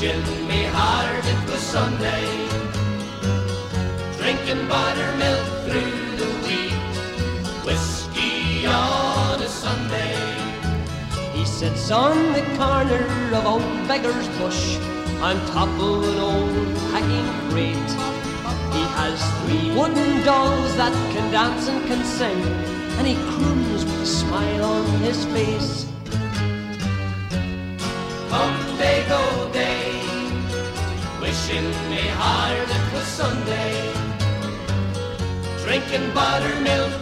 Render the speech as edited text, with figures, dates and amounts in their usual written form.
wishing me hard it was Sunday, drinking buttermilk through the wheat, whiskey on a Sunday. He sits on the corner of old Beggar's Bush, on top of an old packing crate. He has 3 wooden dolls that can dance and can sing, and he croons with a smile on his face. Come day, go day, wishing me hard it was Sunday, drinking buttermilk